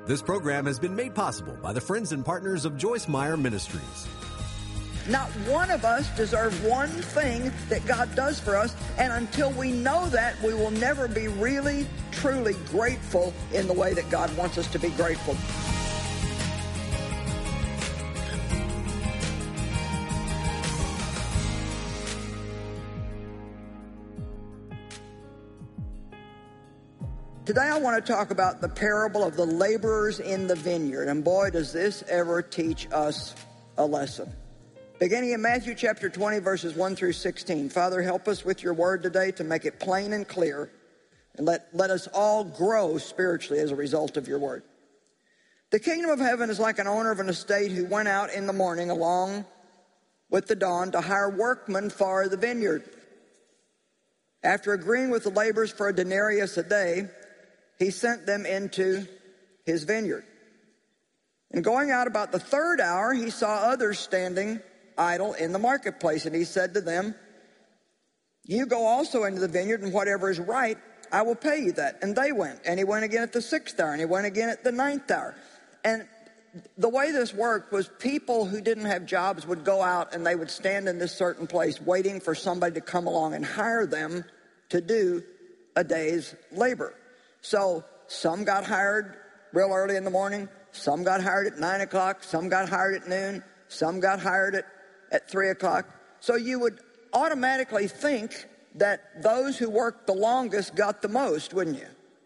This program has been made possible by the friends and partners of Joyce Meyer Ministries. Not one of us deserve one thing that God does for us, and until we know that, we will never be really, truly grateful in the way that God wants us to be grateful. Today I want to talk about the parable of the laborers in the vineyard, and boy, does this ever teach us a lesson. Beginning in Matthew chapter 20, verses 1 through 16. Father, help us with your word today to make it plain and clear, and let us all grow spiritually as a result of your word. The kingdom of heaven is like an owner of an estate who went out in the morning along with the dawn to hire workmen for the vineyard. After agreeing with the laborers for a denarius a day, he sent them into his vineyard. And going out about the third hour, he saw others standing idle in the marketplace. And he said to them, you go also into the vineyard, and whatever is right, I will pay you that. And they went. And he went again at the sixth hour, and he went again at the ninth hour. And the way this worked was people who didn't have jobs would go out and they would stand in this certain place waiting for somebody to come along and hire them to do a day's labor. So some got hired real early in the morning, some got hired at 9 o'clock, some got hired at noon, some got hired at 3 o'clock. So you would automatically think that those who worked the longest got the most, wouldn't you?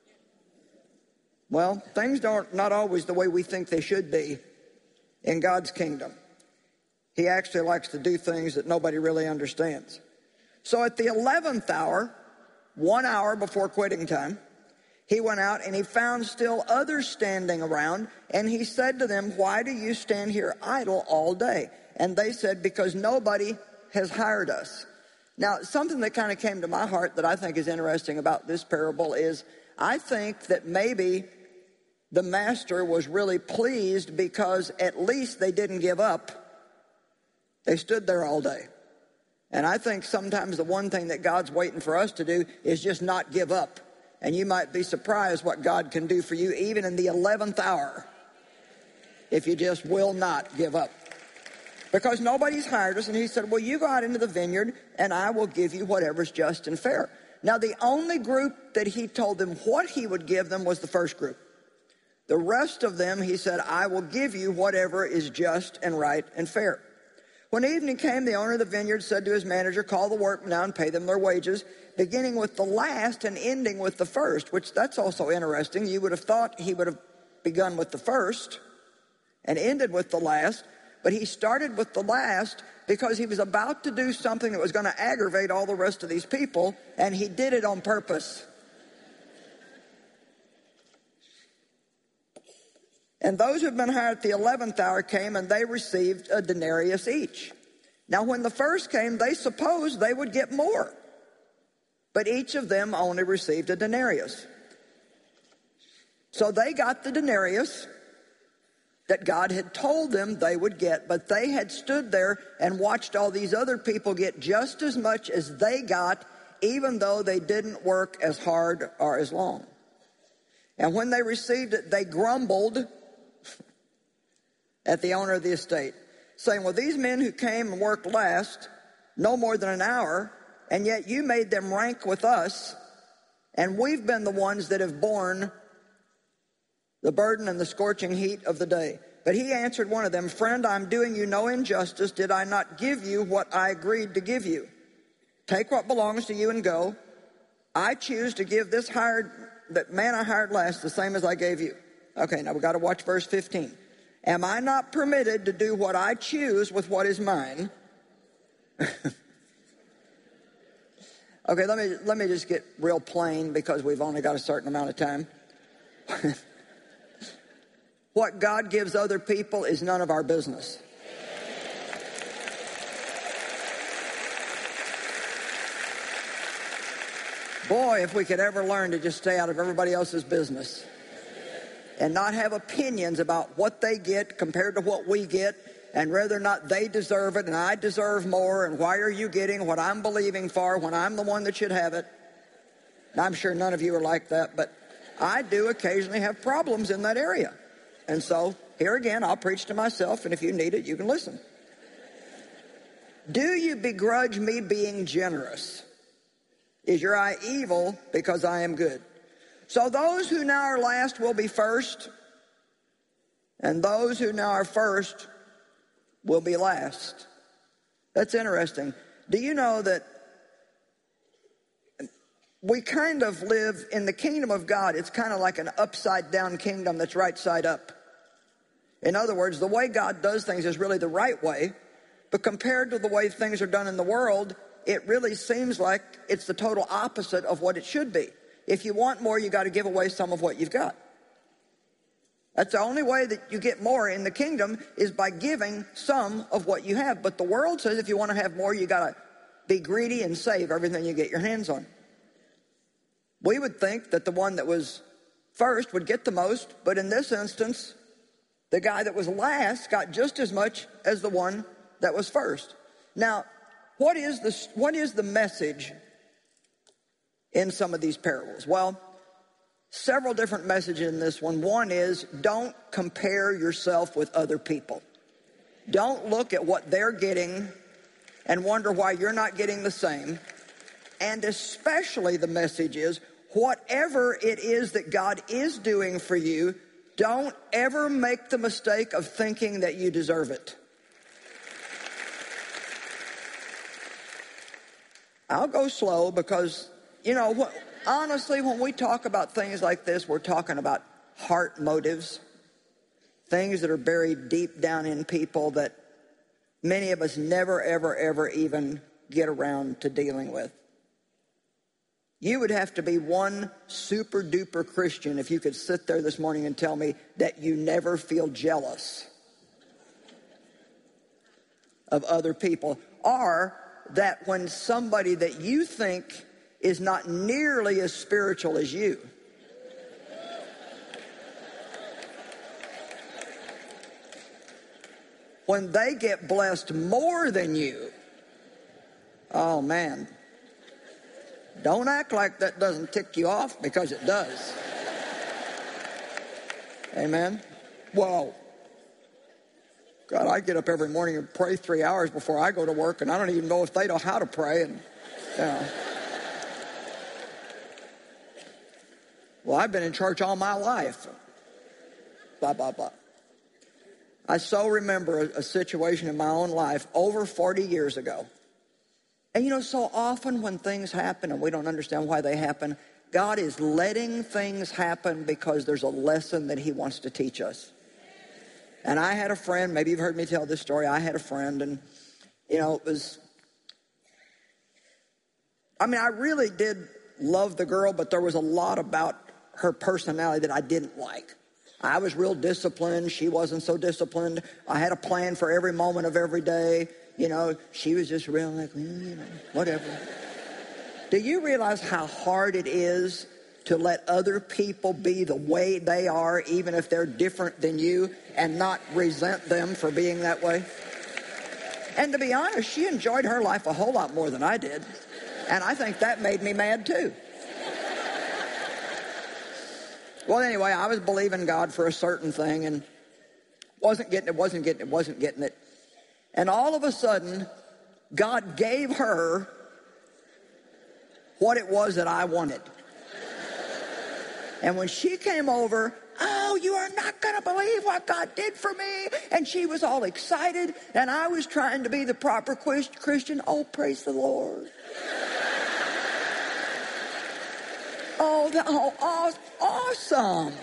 Well, things aren't not always the way we think they should be in God's kingdom. He actually likes to do things that nobody really understands. So at the 11th hour, 1 hour before quitting time, he went out and he found still others standing around, and he said to them, why do you stand here idle all day? And they said, because nobody has hired us. Now, something that kind of came to my heart that I think is interesting about this parable is I think that maybe the master was really pleased because at least they didn't give up. They stood there all day. And I think sometimes the one thing that God's waiting for us to do is just not give up. And you might be surprised what God can do for you even in the 11th hour if you just will not give up. Because nobody's hired us, and he said, well, you go out into the vineyard, and I will give you whatever's just and fair. Now, the only group that he told them what he would give them was the first group. The rest of them, he said, I will give you whatever is just and right and fair. When evening came, the owner of the vineyard said to his manager, call the workmen now and pay them their wages, beginning with the last and ending with the first, which that's also interesting. You would have thought he would have begun with the first and ended with the last, but he started with the last because he was about to do something that was going to aggravate all the rest of these people, and he did it on purpose. And those who had been hired at the 11th hour came, and they received a denarius each. Now, when the first came, they supposed they would get more. But each of them only received a denarius. So they got the denarius that God had told them they would get, but they had stood there and watched all these other people get just as much as they got, even though they didn't work as hard or as long. And when they received it, they grumbled at the owner of the estate, saying, well, these men who came and worked last, no more than an hour, and yet you made them rank with us, and we've been the ones that have borne the burden and the scorching heat of the day. But he answered one of them, friend, I'm doing you no injustice. Did I not give you what I agreed to give you? Take what belongs to you and go. I choose to give that man I hired last the same as I gave you. Okay, now we've got to watch verse 15. Am I not permitted to do what I choose with what is mine? Okay, let me just get real plain because we've only got a certain amount of time. What God gives other people is none of our business. Boy, if we could ever learn to just stay out of everybody else's business and not have opinions about what they get compared to what we get, and whether or not they deserve it and I deserve more, and why are you getting what I'm believing for when I'm the one that should have it. And I'm sure none of you are like that, but I do occasionally have problems in that area. And so, here again, I'll preach to myself, and if you need it, you can listen. Do you begrudge me being generous? Is your eye evil because I am good? So those who now are last will be first, and those who now are first will be last. That's interesting. Do you know that we kind of live in the kingdom of God? It's kind of like an upside down kingdom that's right side up. In other words, the way God does things is really the right way, but compared to the way things are done in the world, it really seems like it's the total opposite of what it should be. If you want more, you got to give away some of what you've got. That's the only way that you get more in the kingdom, is by giving some of what you have. But the world says if you want to have more, you got to be greedy and save everything you get your hands on. We would think that the one that was first would get the most, but in this instance, the guy that was last got just as much as the one that was first. Now, what is the message in some of these parables? Well, several different messages in this one. One is, don't compare yourself with other people. Don't look at what they're getting and wonder why you're not getting the same. And especially the message is, whatever it is that God is doing for you, don't ever make the mistake of thinking that you deserve it. I'll go slow because, honestly, when we talk about things like this, we're talking about heart motives, things that are buried deep down in people that many of us never, ever, ever even get around to dealing with. You would have to be one super duper Christian if you could sit there this morning and tell me that you never feel jealous of other people, or that when somebody that you think is not nearly as spiritual as you, when they get blessed more than you, oh man, don't act like that doesn't tick you off, because it does. Amen? Whoa. God, I get up every morning and pray 3 hours before I go to work, and I don't even know if they know how to pray. And well, I've been in church all my life. Blah, blah, blah. I so remember a situation in my own life over 40 years ago. And so often when things happen and we don't understand why they happen, God is letting things happen because there's a lesson that He wants to teach us. And I had a friend, maybe you've heard me tell this story. I had a friend, and, it was, I really did love the girl, but there was a lot about her personality that I didn't like. I was real disciplined. She wasn't so disciplined. I had a plan for every moment of every day. She was just real like, whatever. Do you realize how hard it is to let other people be the way they are, even if they're different than you, and not resent them for being that way? And to be honest, she enjoyed her life a whole lot more than I did. And I think that made me mad too. Well, anyway, I was believing God for a certain thing and wasn't getting it. And all of a sudden, God gave her what it was that I wanted. And when she came over, oh, you are not going to believe what God did for me. And she was all excited, and I was trying to be the proper Christian. Oh, praise the Lord. Awesome.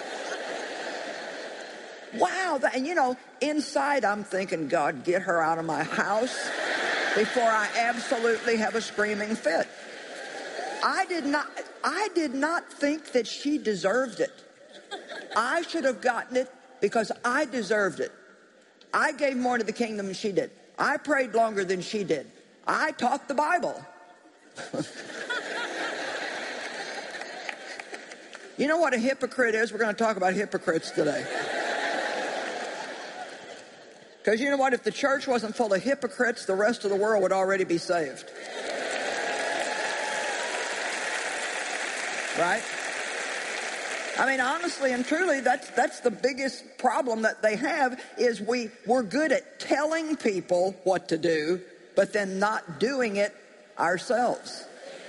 Wow. And inside I'm thinking, God, get her out of my house before I absolutely have a screaming fit. I did not think that she deserved it. I should have gotten it because I deserved it. I gave more to the kingdom than she did. I prayed longer than she did. I taught the Bible. You know what a hypocrite is? We're going to talk about hypocrites today. Because you know what? If the church wasn't full of hypocrites, the rest of the world would already be saved. Right? I mean, honestly and truly, that's the biggest problem that they have is we're good at telling people what to do, but then not doing it ourselves.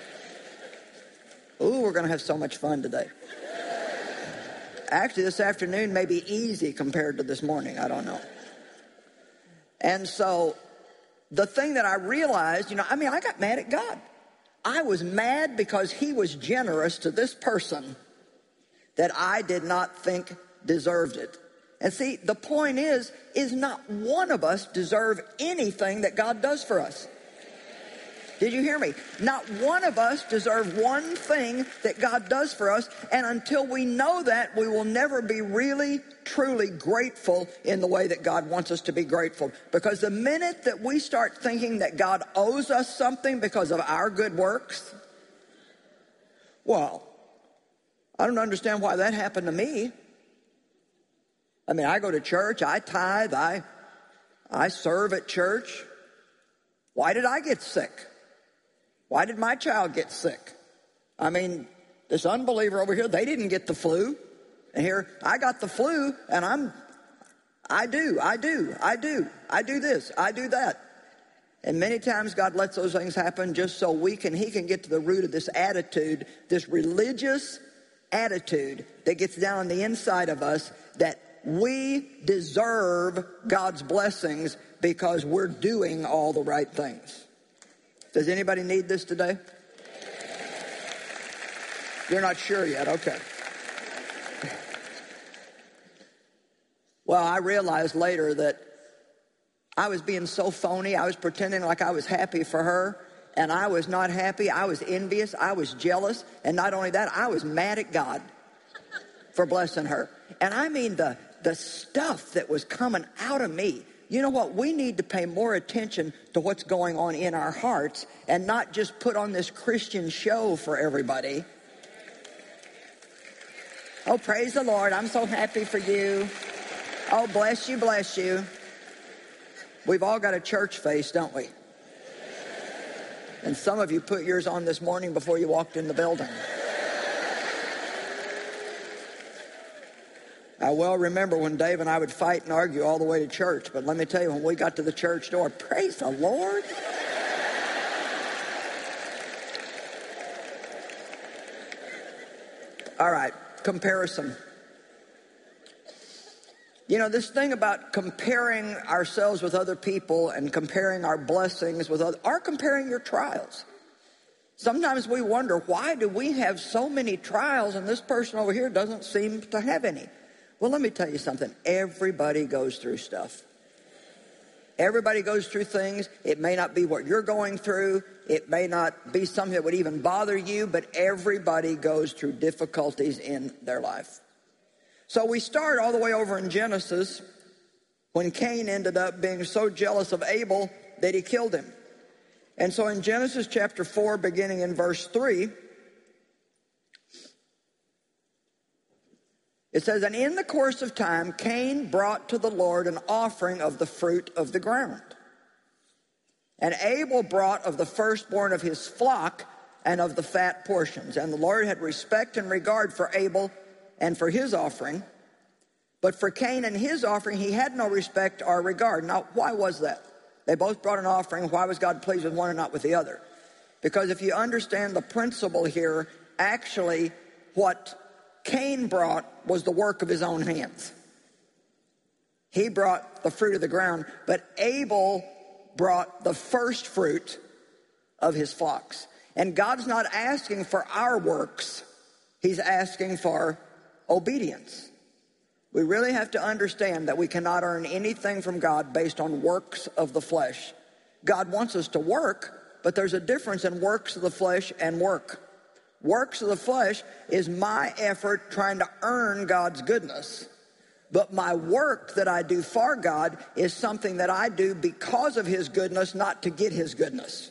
Ooh, we're going to have so much fun today. Actually, this afternoon may be easy compared to this morning. I don't know. And so the thing that I realized, I got mad at God. I was mad because he was generous to this person that I did not think deserved it. And see, the point is not one of us deserve anything that God does for us. Did you hear me? Not one of us deserve one thing that God does for us. And until we know that, we will never be really, truly grateful in the way that God wants us to be grateful. Because the minute that we start thinking that God owes us something because of our good works, well, I don't understand why that happened to me. I mean, I go to church, I tithe, I serve at church. Why did I get sick? Why did my child get sick? I mean, this unbeliever over here, they didn't get the flu. And here, I got the flu, and I do this, I do that. And many times God lets those things happen just so he can get to the root of this attitude, this religious attitude that gets down on the inside of us, that we deserve God's blessings because we're doing all the right things. Does anybody need this today? You're not sure yet, okay. Well, I realized later that I was being so phony. I was pretending like I was happy for her, and I was not happy. I was envious. I was jealous. And not only that, I was mad at God for blessing her. And I mean the stuff that was coming out of me. You know what? We need to pay more attention to what's going on in our hearts and not just put on this Christian show for everybody. Oh, praise the Lord. I'm so happy for you. Oh, bless you, bless you. We've all got a church face, don't we? And some of you put yours on this morning before you walked in the building. I well remember when Dave and I would fight and argue all the way to church. But let me tell you, when we got to the church door, praise the Lord. All right, comparison. You know, this thing about comparing ourselves with other people and comparing our blessings with others, or comparing your trials. Sometimes we wonder, why do we have so many trials and this person over here doesn't seem to have any? Well, let me tell you something. Everybody goes through stuff. Everybody goes through things. It may not be what you're going through. It may not be something that would even bother you, but everybody goes through difficulties in their life. So we start all the way over in Genesis when Cain ended up being so jealous of Abel that he killed him. And so in Genesis chapter 4, beginning in verse 3, it says, "And in the course of time, Cain brought to the Lord an offering of the fruit of the ground. And Abel brought of the firstborn of his flock and of the fat portions. And the Lord had respect and regard for Abel and for his offering. But for Cain and his offering, he had no respect or regard." Now, why was that? They both brought an offering. Why was God pleased with one and not with the other? Because if you understand the principle here, actually what Cain brought was the work of his own hands. He brought the fruit of the ground, but Abel brought the first fruit of his flocks. And God's not asking for our works. He's asking for obedience. We really have to understand that we cannot earn anything from God based on works of the flesh. God wants us to work, but there's a difference in works of the flesh and work. Works of the flesh is my effort trying to earn God's goodness. But my work that I do for God is something that I do because of his goodness, not to get his goodness.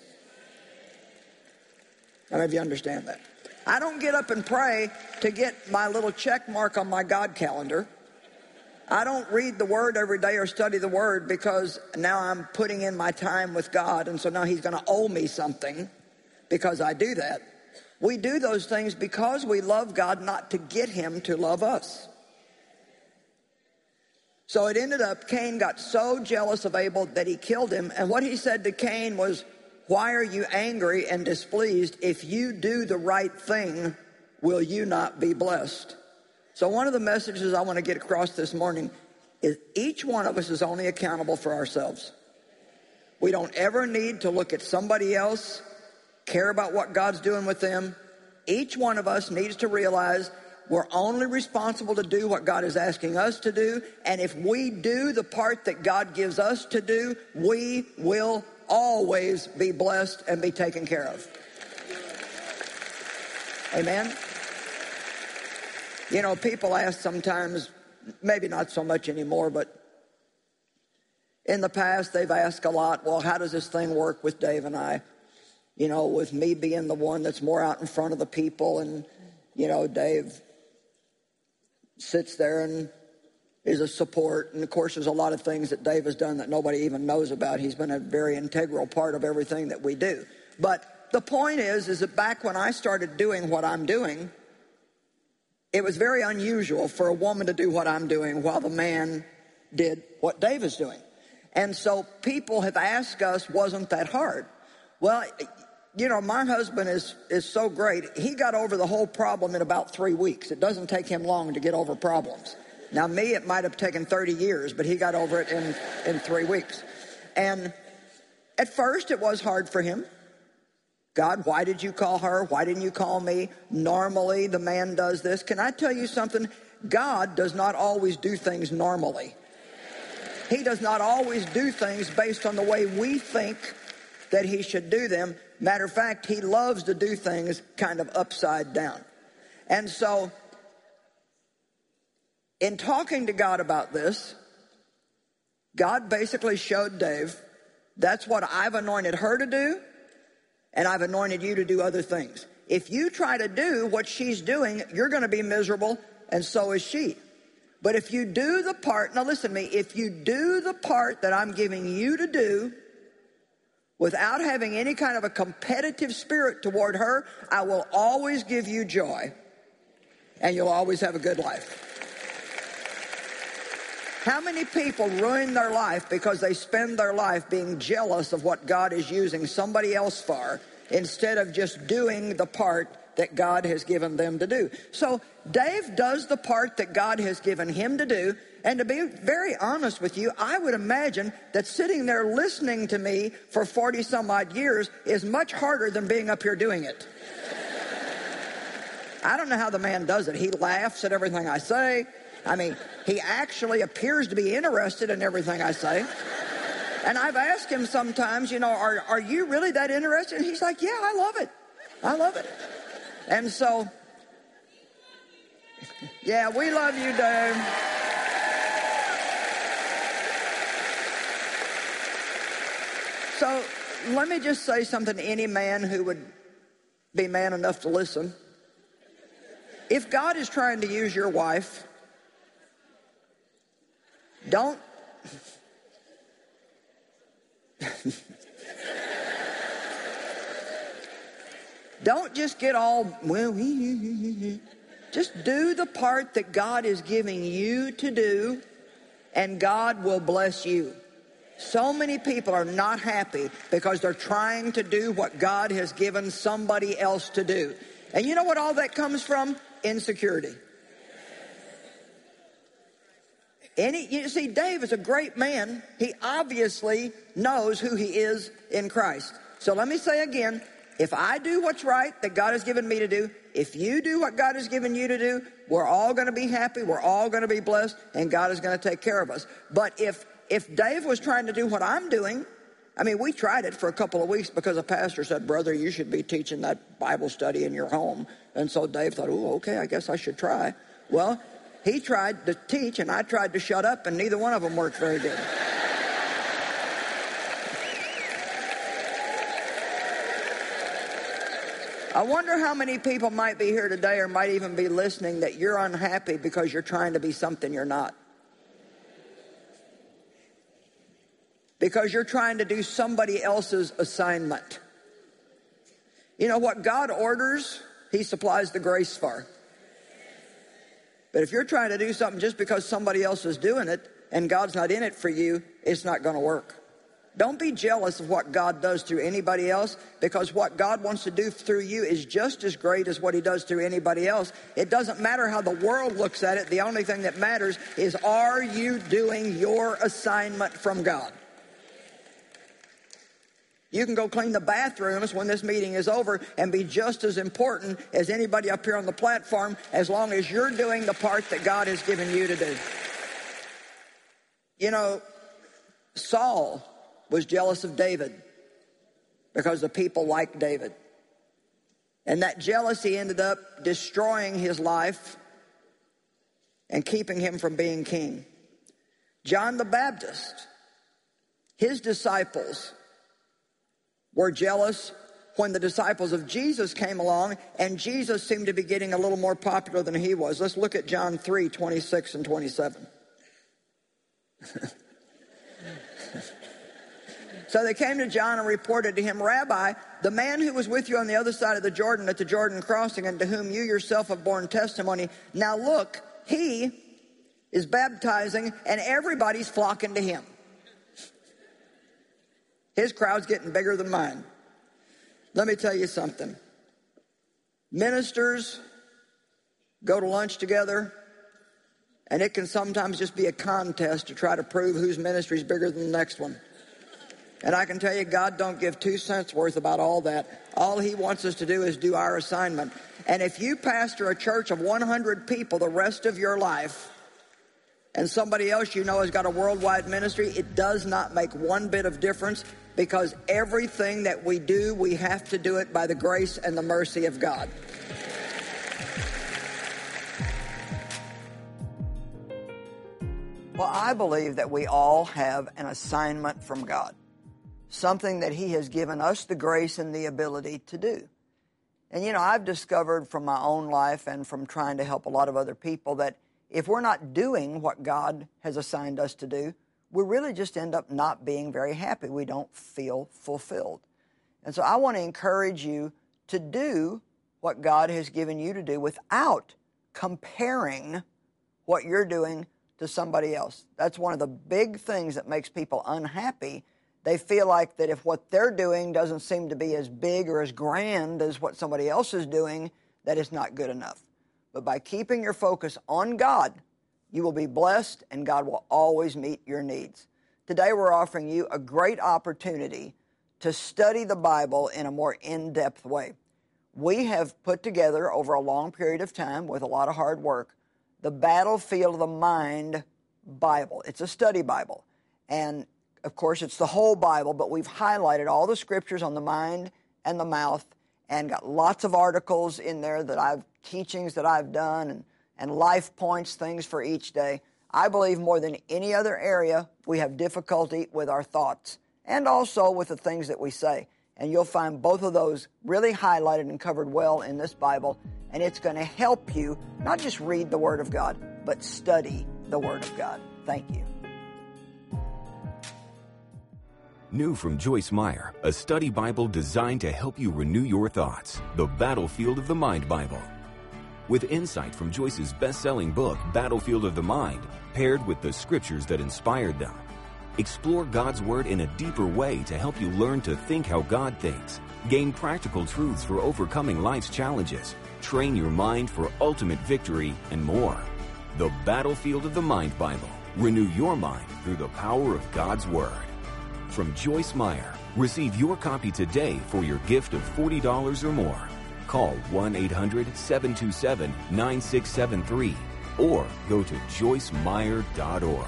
How many of you understand that? I don't get up and pray to get my little check mark on my God calendar. I don't read the Word every day or study the Word because now I'm putting in my time with God, and so now he's going to owe me something because I do that. We do those things because we love God, not to get him to love us. So it ended up, Cain got so jealous of Abel that he killed him. And what he said to Cain was, why are you angry and displeased? If you do the right thing, will you not be blessed? So one of the messages I want to get across this morning is each one of us is only accountable for ourselves. We don't ever need to look at somebody else, care about what God's doing with them. Each one of us needs to realize we're only responsible to do what God is asking us to do. And if we do the part that God gives us to do, we will always be blessed and be taken care of. Amen? You know, people ask sometimes, maybe not so much anymore, but in the past they've asked a lot, well, how does this thing work with Dave and I? You know, with me being the one that's more out in front of the people, and, you know, Dave sits there and is a support. And, of course, there's a lot of things that Dave has done that nobody even knows about. He's been a very integral part of everything that we do. But the point is that back when I started doing what I'm doing, it was very unusual for a woman to do what I'm doing while the man did what Dave is doing. And so people have asked us, wasn't that hard? Well, you know, my husband is so great. He got over the whole problem in about 3 weeks. It doesn't take him long to get over problems. Now, me, it might have taken 30 years, but he got over it in 3 weeks. And at first, it was hard for him. God, why did you call her? Why didn't you call me? Normally, the man does this. Can I tell you something? God does not always do things normally. He does not always do things based on the way we think that he should do them. Matter of fact, he loves to do things kind of upside down. And so, in talking to God about this, God basically showed Dave, that's what I've anointed her to do, and I've anointed you to do other things. If you try to do what she's doing, you're going to be miserable, and so is she. But if you do the part, now listen to me, if you do the part that I'm giving you to do, without having any kind of a competitive spirit toward her, I will always give you joy, and you'll always have a good life. How many people ruin their life because they spend their life being jealous of what God is using somebody else for, instead of just doing the part that God has given them to do? So Dave does the part that God has given him to do. And to be very honest with you, I would imagine that sitting there listening to me for 40 some odd years is much harder than being up here doing it. I don't know how the man does it. He laughs at everything I say. I mean, he actually appears to be interested in everything I say. And I've asked him sometimes, you know, are you really that interested? And he's like, yeah, I love it. I love it. And so, yeah, we love you, Dave. So let me just say something to any man who would be man enough to listen. If God is trying to use your wife, don't just get all, well, just do the part that God is giving you to do, and God will bless you. So many people are not happy because they're trying to do what God has given somebody else to do. And you know what all that comes from? Insecurity. You see, Dave is a great man. He obviously knows who he is in Christ. So let me say again, if I do what's right that God has given me to do, if you do what God has given you to do, we're all going to be happy, we're all going to be blessed, and God is going to take care of us. But if Dave was trying to do what I'm doing, I mean, we tried it for a couple of weeks because a pastor said, brother, you should be teaching that Bible study in your home. And so Dave thought, oh, okay, I guess I should try. Well, he tried to teach, and I tried to shut up, and neither one of them worked very good. I wonder how many people might be here today or might even be listening that you're unhappy because you're trying to be something you're not. Because you're trying to do somebody else's assignment. You know what God orders, he supplies the grace for. But if you're trying to do something just because somebody else is doing it and God's not in it for you, it's not going to work. Don't be jealous of what God does through anybody else, because what God wants to do through you is just as great as what he does through anybody else. It doesn't matter how the world looks at it. The only thing that matters is, are you doing your assignment from God? You can go clean the bathrooms when this meeting is over and be just as important as anybody up here on the platform, as long as you're doing the part that God has given you to do. You know, Saul was jealous of David because the people liked David. And that jealousy ended up destroying his life and keeping him from being king. John the Baptist, his disciples were jealous when the disciples of Jesus came along, and Jesus seemed to be getting a little more popular than he was. Let's look at John 3:26 and 27. So they came to John and reported to him, Rabbi, the man who was with you on the other side of the Jordan at the Jordan crossing, and to whom you yourself have borne testimony, now look, he is baptizing and everybody's flocking to him. His crowd's getting bigger than mine. Let me tell you something. Ministers go to lunch together, and it can sometimes just be a contest to try to prove whose ministry is bigger than the next one. And I can tell you, God don't give 2 cents worth about all that. All he wants us to do is do our assignment. And if you pastor a church of 100 people the rest of your life, and somebody else you know has got a worldwide ministry, it does not make one bit of difference, because everything that we do, we have to do it by the grace and the mercy of God. Well, I believe that we all have an assignment from God, something that he has given us the grace and the ability to do. And, you know, I've discovered from my own life and from trying to help a lot of other people that if we're not doing what God has assigned us to do, we really just end up not being very happy. We don't feel fulfilled. And so I want to encourage you to do what God has given you to do without comparing what you're doing to somebody else. That's one of the big things that makes people unhappy. They feel like that if what they're doing doesn't seem to be as big or as grand as what somebody else is doing, that it's not good enough. But by keeping your focus on God, you will be blessed, and God will always meet your needs. Today we're offering you a great opportunity to study the Bible in a more in-depth way. We have put together over a long period of time, with a lot of hard work, the Battlefield of the Mind Bible. It's a study Bible. And of course, it's the whole Bible, but we've highlighted all the scriptures on the mind and the mouth, and got lots of articles in there that teachings that I've done, and life points, things for each day. I believe more than any other area, we have difficulty with our thoughts and also with the things that we say. And you'll find both of those really highlighted and covered well in this Bible. And it's going to help you not just read the Word of God, but study the Word of God. Thank you. New from Joyce Meyer, a study Bible designed to help you renew your thoughts. The Battlefield of the Mind Bible. With insight from Joyce's best-selling book, Battlefield of the Mind, paired with the scriptures that inspired them. Explore God's Word in a deeper way to help you learn to think how God thinks, gain practical truths for overcoming life's challenges, train your mind for ultimate victory, and more. The Battlefield of the Mind Bible. Renew your mind through the power of God's Word. From Joyce Meyer, receive your copy today for your gift of $40 or more. Call 1-800-727-9673 or go to joycemeyer.org.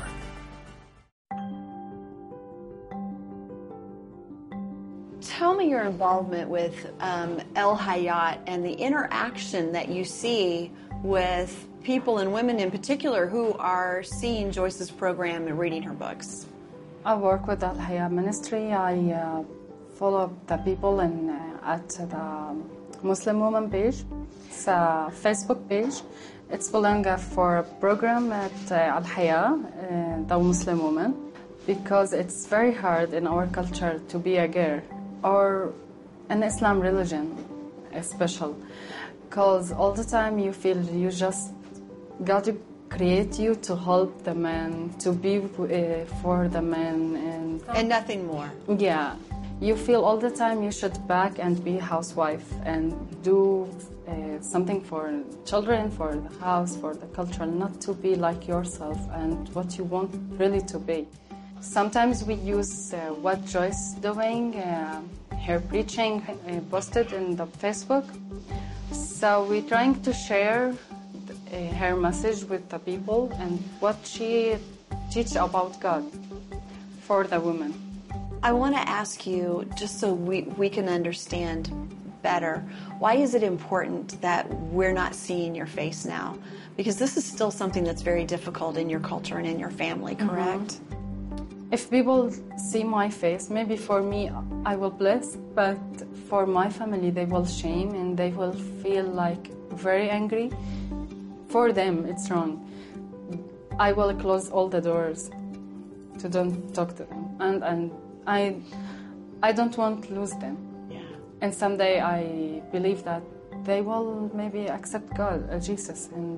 Tell me your involvement with El Hayat and the interaction that you see with people and women in particular who are seeing Joyce's program and reading her books. I work with El Hayat Ministry. I follow the people at the Muslim Woman page. It's a Facebook page. It's belonging for a program at Al Hayat, the Muslim woman, because it's very hard in our culture to be a girl or an Islam religion. special, because all the time you feel you just got to create you to help the man, to be for the man, and nothing more. Yeah, you feel all the time you should back and be a housewife and do something for children, for the house, for the culture, not to be like yourself and what you want really to be. Sometimes we use what Joyce is doing, her preaching posted in the Facebook. So we're trying to share her message with the people and what she teaches about God for the women. I want to ask you, just so we can understand better, why is it important that we're not seeing your face now? Because this is still something that's very difficult in your culture and in your family, correct? Mm-hmm. If people see my face, maybe for me I will bless, but for my family they will shame and they will feel like very angry. For them, it's wrong. I will close all the doors to don't talk to them, and I don't want to lose them. Yeah. And someday I believe that they will maybe accept God, Jesus, and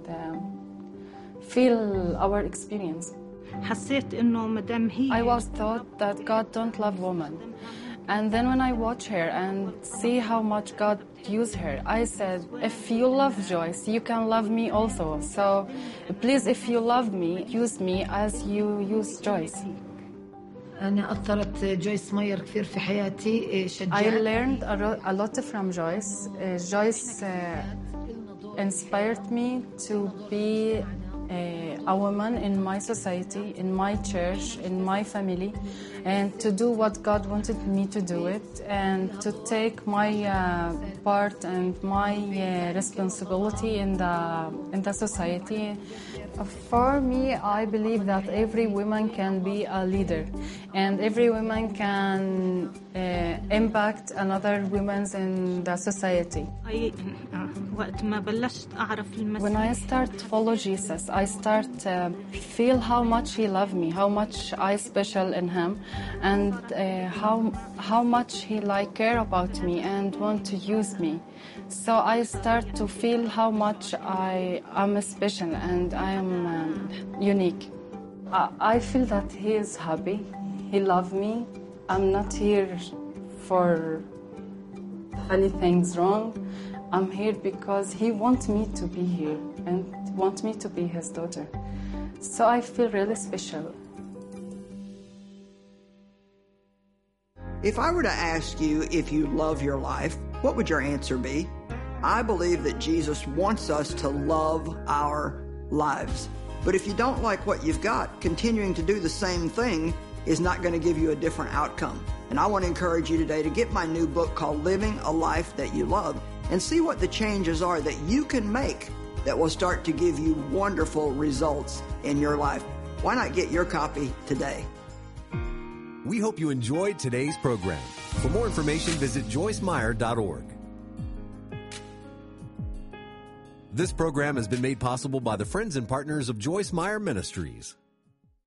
feel our experience. I was taught that God don't love women. And then when I watch her and see how much God used her, I said, if you love Joyce, you can love me also. So please, if you love me, use me as you use Joyce. أنا أثرت جويس ماير كثير في حياتي. I learned a lot from Joyce. Joyce inspired me to be a woman in my society, in my church, in my family, and to do what God wanted me to do it, and to take my part and my responsibility in the society. For me, I believe that every woman can be a leader, and every woman can impact another women in the society. When I start to follow Jesus, I start to feel how much He loved me, how much I special in Him, and how much He care about me and want to use me. So I start to feel how much I am special and I am unique. I feel that He is happy. He loves me. I'm not here for anything wrong. I'm here because He wants me to be here and wants me to be His daughter. So I feel really special. If I were to ask you if you love your life, what would your answer be? I believe that Jesus wants us to love our lives. But if you don't like what you've got, continuing to do the same thing is not going to give you a different outcome. And I want to encourage you today to get my new book called Living a Life That You Love and see what the changes are that you can make that will start to give you wonderful results in your life. Why not get your copy today? We hope you enjoyed today's program. For more information, visit joycemeyer.org. This program has been made possible by the friends and partners of Joyce Meyer Ministries.